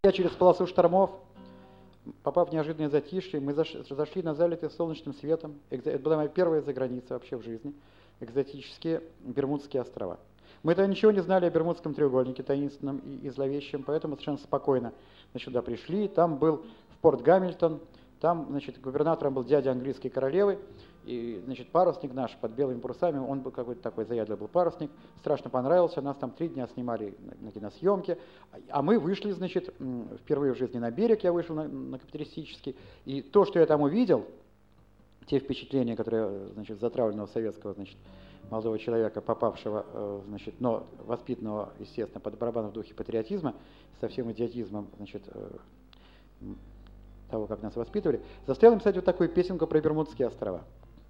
Через полосу штормов, попав в неожиданное затишье, мы зашли на залитый солнечным светом. Это была моя первая заграница вообще в жизни. Экзотические Бермудские острова. Мы тогда ничего не знали о Бермудском треугольнике, таинственном и зловещем, поэтому совершенно спокойно сюда пришли. Там был в Порт Гамильтон, там, губернатором был дядя английской королевы, и, парусник наш под белыми парусами, он был какой-то такой заядлый был парусник, страшно понравился, нас там 3 дня снимали на киносъемке, а мы вышли, впервые в жизни на берег, я вышел на капиталистический, и то, что я там увидел, те впечатления, которые, затравленного советского, молодого человека, попавшего, но воспитанного, естественно, под барабан в духе патриотизма, со всем идиотизмом, того, как нас воспитывали, заставил им писать вот такую песенку про Бермудские острова.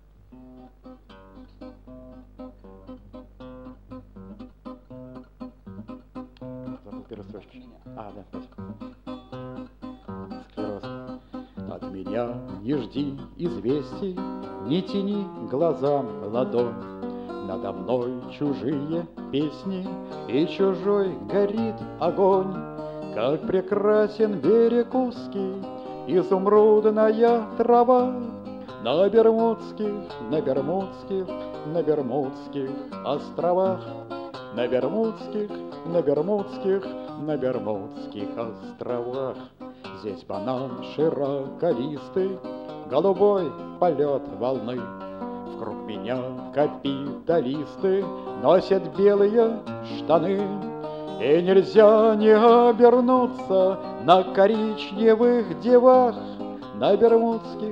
Забыл первую строчку. Да, спасибо. Склероз. От меня не жди известий, не тяни глазам ладонь. Надо мной чужие песни, и чужой горит огонь. Как прекрасен берег узкий, изумрудная трава на Бермудских островах, на Бермудских островах. Здесь банан широколистый, голубой полет волны. Вокруг меня капиталисты носят белые штаны. И нельзя не обернуться на коричневых девах на Бермудских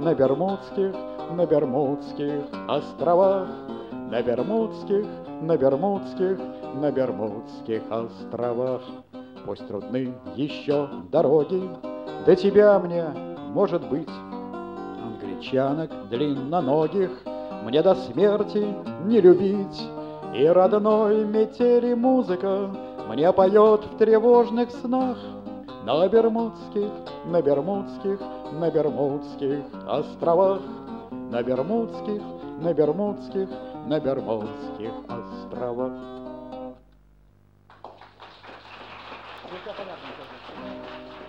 островах, на Бермудских островах. Пусть трудны еще дороги, до тебя мне, может быть, англичанок длинноногих мне до смерти не любить. И родной метели музыка мне поет в тревожных снах на Бермудских островах, на Бермудских островах.